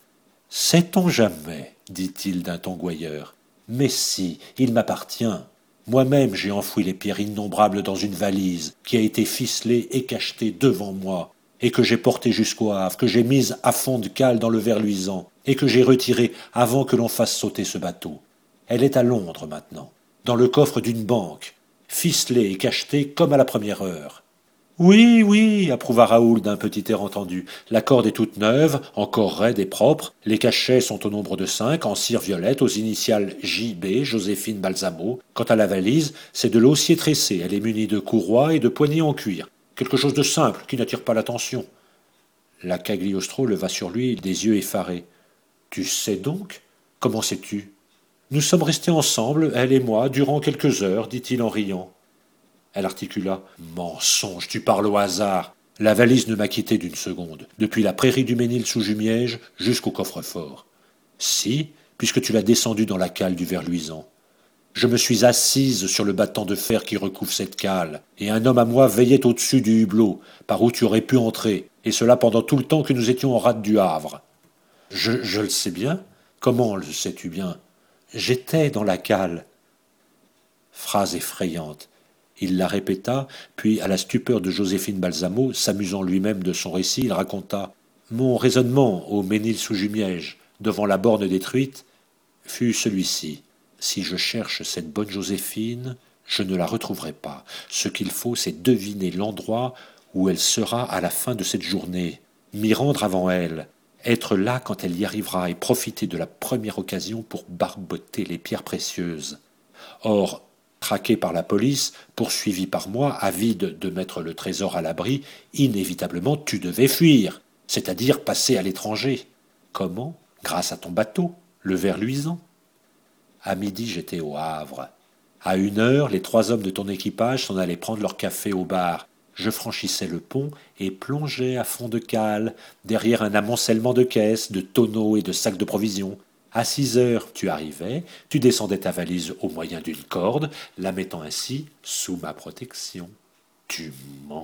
« Sait-on jamais, dit-il d'un ton gouailleur. Mais si, il m'appartient. Moi-même j'ai enfoui les pierres innombrables dans une valise qui a été ficelée et cachetée devant moi, et que j'ai portée jusqu'au Havre, que j'ai mise à fond de cale dans le verre luisant, et que j'ai retirée avant que l'on fasse sauter ce bateau. Elle est à Londres maintenant, dans le coffre d'une banque, ficelée et cachetée comme à la première heure. Oui, oui, approuva Raoul d'un petit air entendu. La corde est toute neuve, encore raide et propre. Les cachets sont au nombre de 5, en cire violette, aux initiales J.B., Joséphine Balsamo. Quant à la valise, c'est de l'osier tressé. Elle est munie de courroies et de poignées en cuir. Quelque chose de simple, qui n'attire pas l'attention. La Cagliostro leva sur lui des yeux effarés. « Tu sais donc ? Comment sais-tu » ? « Nous sommes restés ensemble, elle et moi, durant quelques heures, dit-il en riant. Elle articula. « Mensonge, tu parles au hasard. La valise ne m'a quitté d'une seconde, depuis la prairie du Ménil sous Jumièges jusqu'au coffre-fort. Si, puisque tu l'as descendu dans la cale du verre luisant. Je me suis assise sur le battant de fer qui recouvre cette cale, et un homme à moi veillait au-dessus du hublot, par où tu aurais pu entrer, et cela pendant tout le temps que nous étions en rade du Havre. Je le sais bien. Comment le sais-tu bien ? J'étais dans la cale. » Phrase effrayante. Il la répéta, puis, à la stupeur de Joséphine Balsamo, s'amusant lui-même de son récit, il raconta « Mon raisonnement au Ménil-sous-Jumièges, devant la borne détruite, fut celui-ci. Si je cherche cette bonne Joséphine, je ne la retrouverai pas. Ce qu'il faut, c'est deviner l'endroit où elle sera à la fin de cette journée, m'y rendre avant elle. Être là quand elle y arrivera et profiter de la première occasion pour barboter les pierres précieuses. Or, traqué par la police, poursuivi par moi, avide de mettre le trésor à l'abri, inévitablement tu devais fuir, c'est-à-dire passer à l'étranger. Comment? Grâce à ton bateau, le ver luisant. À midi, j'étais au Havre. À 1 heure, les 3 hommes de ton équipage s'en allaient prendre leur café au bar. Je franchissais le pont et plongeais à fond de cale, derrière un amoncellement de caisses, de tonneaux et de sacs de provisions. À 6 heures, tu arrivais, tu descendais ta valise au moyen d'une corde, la mettant ainsi sous ma protection. Tu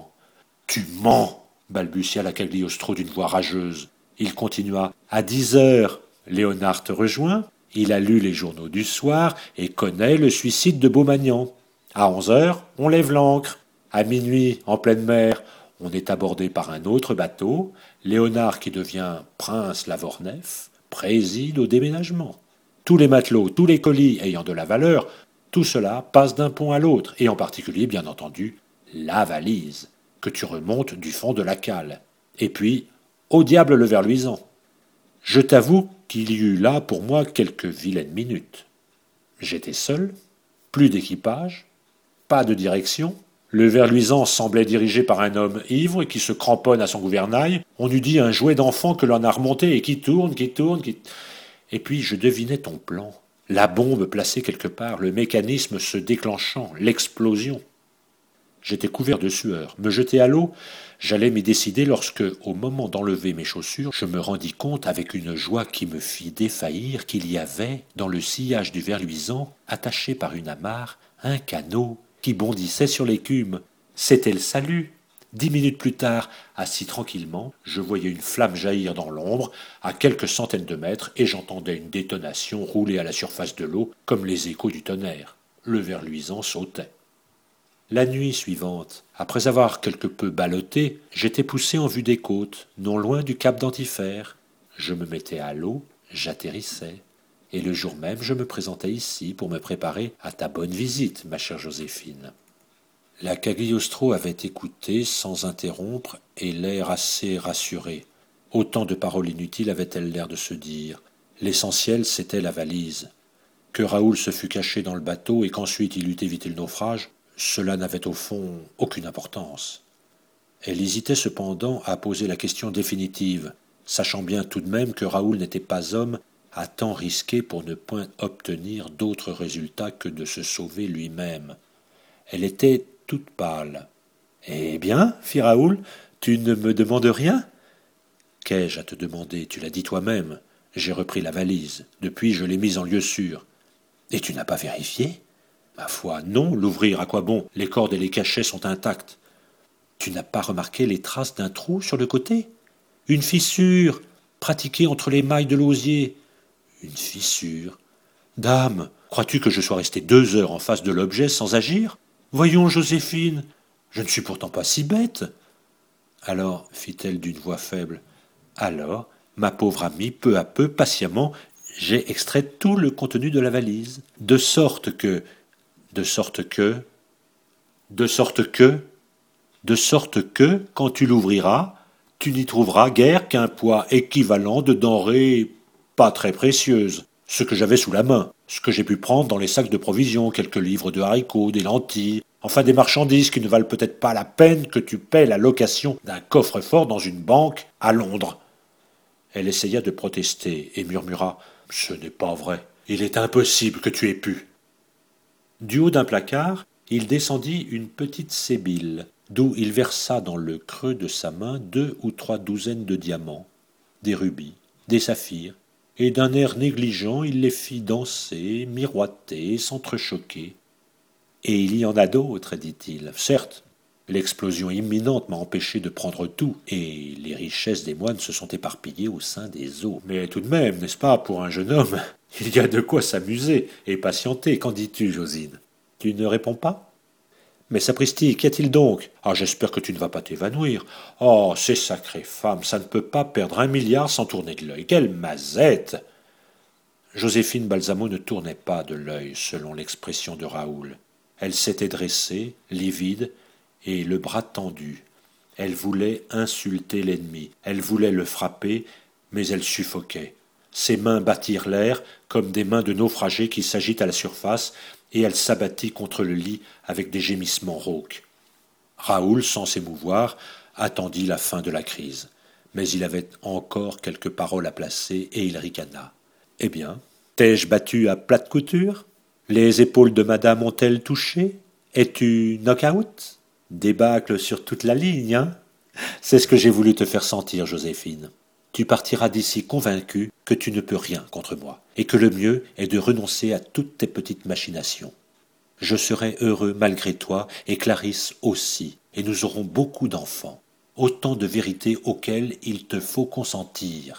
mens, balbutia la Cagliostro d'une voix rageuse. Il continua. À 10 heures, Léonard te rejoint. Il a lu les journaux du soir et connaît le suicide de Beaumagnan. À 11 heures, on lève l'ancre. À minuit, en pleine mer, on est abordé par un autre bateau. Léonard, qui devient prince Lavornef, préside au déménagement. Tous les matelots, tous les colis ayant de la valeur, tout cela passe d'un pont à l'autre, et en particulier, bien entendu, la valise, que tu remontes du fond de la cale. Et puis, au diable le ver luisant. Je t'avoue qu'il y eut là pour moi quelques vilaines minutes. J'étais seul, plus d'équipage, pas de direction. Le ver luisant semblait dirigé par un homme ivre qui se cramponne à son gouvernail. On eût dit un jouet d'enfant que l'on a remonté et qui tourne. Et puis je devinais ton plan. La bombe placée quelque part, le mécanisme se déclenchant, l'explosion. J'étais couvert de sueur. Me jeter à l'eau, j'allais m'y décider lorsque, au moment d'enlever mes chaussures, je me rendis compte avec une joie qui me fit défaillir qu'il y avait, dans le sillage du ver luisant, attaché par une amarre, un canot qui bondissait sur l'écume. C'était le salut. 10 minutes plus tard, assis tranquillement, je voyais une flamme jaillir dans l'ombre, à quelques centaines de mètres, et j'entendais une détonation rouler à la surface de l'eau, comme les échos du tonnerre. Le ver luisant sautait. La nuit suivante, après avoir quelque peu ballotté, j'étais poussé en vue des côtes, non loin du cap d'Antifère. Je me mettais à l'eau, j'atterrissais. Et le jour même, je me présentais ici pour me préparer à ta bonne visite, ma chère Joséphine. La Cagliostro avait écouté sans interrompre et l'air assez rassuré. Autant de paroles inutiles avait-elle l'air de se dire. L'essentiel, c'était la valise. Que Raoul se fût caché dans le bateau et qu'ensuite il eût évité le naufrage, cela n'avait au fond aucune importance. Elle hésitait cependant à poser la question définitive, sachant bien tout de même que Raoul n'était pas homme à tant risquer pour ne point obtenir d'autre résultat que de se sauver lui-même. Elle était toute pâle. « Eh bien, fit Raoul, tu ne me demandes rien ?»« Qu'ai-je à te demander? Tu l'as dit toi-même. J'ai repris la valise. Depuis, je l'ai mise en lieu sûr. »« Et tu n'as pas vérifié ?»« Ma foi, non, l'ouvrir, à quoi bon? Les cordes et les cachets sont intacts. »« Tu n'as pas remarqué les traces d'un trou sur le côté? Une fissure, pratiquée entre les mailles de l'osier. »« Une fissure? Dame, crois-tu que je sois resté 2 heures en face de l'objet sans agir? Voyons, Joséphine, je ne suis pourtant pas si bête. » Alors, fit-elle d'une voix faible, alors, ma pauvre amie, peu à peu, patiemment, j'ai extrait tout le contenu de la valise, de sorte que, quand tu l'ouvriras, tu n'y trouveras guère qu'un poids équivalent de denrées pas très précieuses, ce que j'avais sous la main, ce que j'ai pu prendre dans les sacs de provisions, quelques livres de haricots, des lentilles, enfin des marchandises qui ne valent peut-être pas la peine que tu paies la location d'un coffre-fort dans une banque à Londres. Elle essaya de protester et murmura « Ce n'est pas vrai. Il est impossible que tu aies pu. » Du haut d'un placard, il descendit une petite sébile, d'où il versa dans le creux de sa main 2 ou 3 douzaines de diamants, des rubis, des saphirs, et d'un air négligent il les fit danser, miroiter, s'entrechoquer. « Et il y en a d'autres, dit-il. Certes, l'explosion imminente m'a empêché de prendre tout, et les richesses des moines se sont éparpillées au sein des eaux. Mais tout de même, n'est-ce pas, pour un jeune homme, il y a de quoi s'amuser et patienter. Qu'en dis-tu, Josine? Tu ne réponds pas? Mais sapristi, qu'y a-t-il donc? Ah, j'espère que tu ne vas pas t'évanouir. Oh, ces sacrées femmes, ça ne peut pas perdre 1 milliard sans tourner de l'œil. Quelle mazette! Joséphine Balsamo ne tournait pas de l'œil, selon l'expression de Raoul. Elle s'était dressée, livide, et le bras tendu. Elle voulait insulter l'ennemi, elle voulait le frapper, mais elle suffoquait. Ses mains battirent l'air comme des mains de naufragés qui s'agitent à la surface, et elle s'abattit contre le lit avec des gémissements rauques. Raoul, sans s'émouvoir, attendit la fin de la crise. Mais il avait encore quelques paroles à placer, et il ricana. « Eh bien, t'ai-je battu à plate couture? Les épaules de madame ont-elles touché? Es-tu knock-out? Débâcle sur toute la ligne, hein? C'est ce que j'ai voulu te faire sentir, Joséphine. Tu partiras d'ici convaincue que tu ne peux rien contre moi, et que le mieux est de renoncer à toutes tes petites machinations. Je serai heureux malgré toi, et Clarisse aussi, et nous aurons beaucoup d'enfants. Autant de vérités auxquelles il te faut consentir. »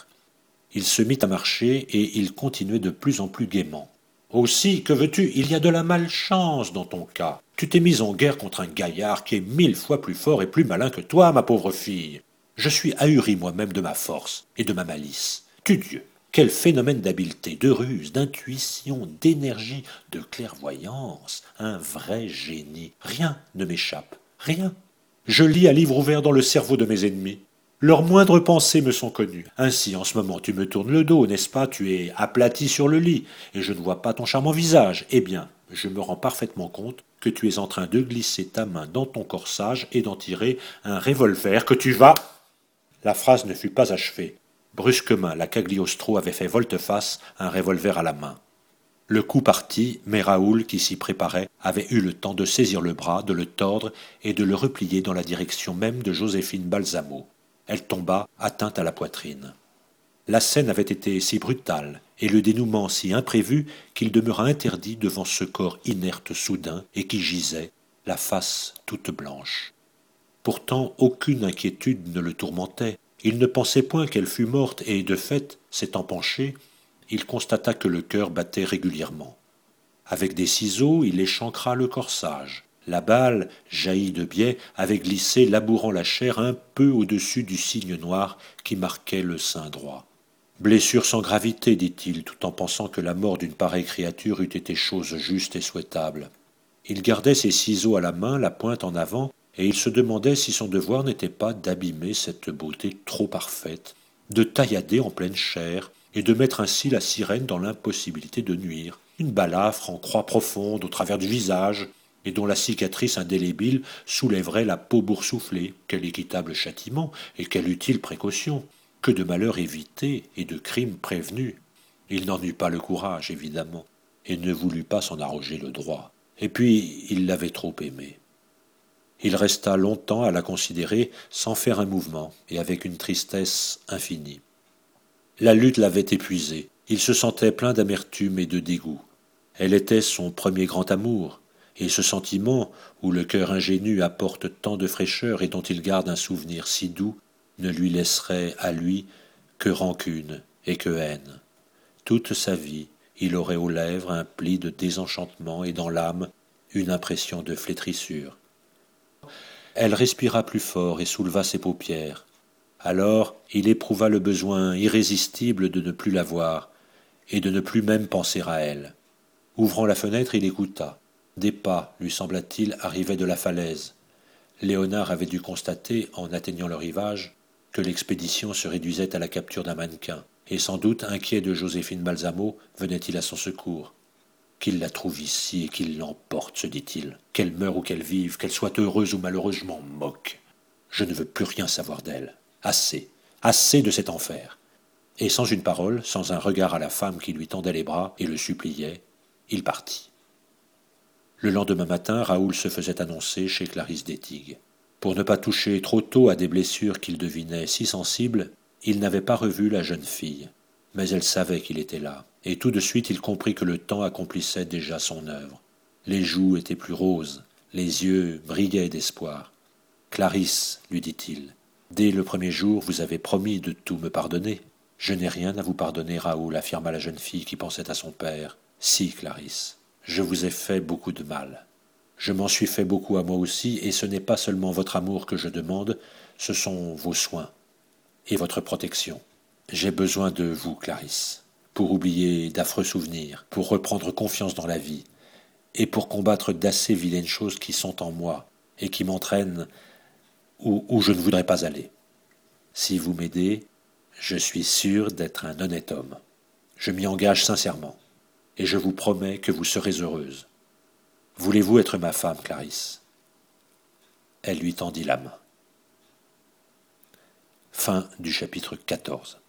Il se mit à marcher, et il continuait de plus en plus gaiement. « Aussi, que veux-tu? Il y a de la malchance dans ton cas. Tu t'es mise en guerre contre un gaillard qui est 1000 fois plus fort et plus malin que toi, ma pauvre fille. Je suis ahuri moi-même de ma force et de ma malice. Tudieu! Quel phénomène d'habileté, de ruse, d'intuition, d'énergie, de clairvoyance. Un vrai génie. Rien ne m'échappe. Rien. Je lis à livre ouvert dans le cerveau de mes ennemis. Leurs moindres pensées me sont connues. Ainsi, en ce moment, tu me tournes le dos, n'est-ce pas? Tu es aplati sur le lit, et je ne vois pas ton charmant visage. Eh bien, je me rends parfaitement compte que tu es en train de glisser ta main dans ton corsage et d'en tirer un revolver que tu vas... » La phrase ne fut pas achevée. Brusquement, la Cagliostro avait fait volte-face, un revolver à la main. Le coup partit, mais Raoul, qui s'y préparait, avait eu le temps de saisir le bras, de le tordre et de le replier dans la direction même de Joséphine Balsamo. Elle tomba, atteinte à la poitrine. La scène avait été si brutale, et le dénouement si imprévu, qu'il demeura interdit devant ce corps inerte soudain, et qui gisait, la face toute blanche. Pourtant, aucune inquiétude ne le tourmentait. Il ne pensait point qu'elle fût morte, et, de fait, s'étant penché, il constata que le cœur battait régulièrement. Avec des ciseaux, il échancra le corsage. La balle, jaillie de biais, avait glissé, labourant la chair un peu au-dessus du signe noir qui marquait le sein droit. « Blessure sans gravité, dit-il, tout en pensant que la mort d'une pareille créature eût été chose juste et souhaitable. Il gardait ses ciseaux à la main, la pointe en avant, et il se demandait si son devoir n'était pas d'abîmer cette beauté trop parfaite, de taillader en pleine chair, et de mettre ainsi la sirène dans l'impossibilité de nuire. Une balafre en croix profonde au travers du visage, et dont la cicatrice indélébile soulèverait la peau boursouflée. Quel équitable châtiment, et quelle utile précaution! Que de malheurs évités et de crimes prévenus! Il n'en eut pas le courage, évidemment, et ne voulut pas s'en arroger le droit. Et puis, il l'avait trop aimée. Il resta longtemps à la considérer sans faire un mouvement, et avec une tristesse infinie. La lutte l'avait épuisé. Il se sentait plein d'amertume et de dégoût. Elle était son premier grand amour, et ce sentiment, où le cœur ingénu apporte tant de fraîcheur et dont il garde un souvenir si doux, ne lui laisserait à lui que rancune et que haine. Toute sa vie, il aurait aux lèvres un pli de désenchantement et dans l'âme une impression de flétrissure. Elle respira plus fort et souleva ses paupières. Alors il éprouva le besoin irrésistible de ne plus la voir, et de ne plus même penser à elle. Ouvrant la fenêtre, il écouta. Des pas, lui sembla-t-il, arrivaient de la falaise. Léonard avait dû constater, en atteignant le rivage, que l'expédition se réduisait à la capture d'un mannequin, et sans doute, inquiet de Joséphine Balsamo, venait-il à son secours. Qu'il la trouve ici et qu'il l'emporte, se dit-il. Qu'elle meure ou qu'elle vive, qu'elle soit heureuse ou malheureuse, je m'en moque. Je ne veux plus rien savoir d'elle. Assez, assez de cet enfer. Et sans une parole, sans un regard à la femme qui lui tendait les bras et le suppliait, il partit. Le lendemain matin, Raoul se faisait annoncer chez Clarisse d'Etigues. Pour ne pas toucher trop tôt à des blessures qu'il devinait si sensibles, il n'avait pas revu la jeune fille. Mais elle savait qu'il était là, et tout de suite il comprit que le temps accomplissait déjà son œuvre. Les joues étaient plus roses, les yeux brillaient d'espoir. « Clarisse, lui dit-il, dès le premier jour vous avez promis de tout me pardonner. »« Je n'ai rien à vous pardonner, Raoul, affirma la jeune fille qui pensait à son père. »« Si, Clarisse, je vous ai fait beaucoup de mal. Je m'en suis fait beaucoup à moi aussi, et ce n'est pas seulement votre amour que je demande, ce sont vos soins et votre protection. J'ai besoin de vous, Clarisse, pour oublier d'affreux souvenirs, pour reprendre confiance dans la vie, et pour combattre d'assez vilaines choses qui sont en moi, et qui m'entraînent où je ne voudrais pas aller. Si vous m'aidez, Je suis sûr d'être un honnête homme. Je m'y engage sincèrement, et je vous promets que vous serez heureuse. Voulez-vous être ma femme, Clarisse ? Elle lui tendit la main. Fin du chapitre 14.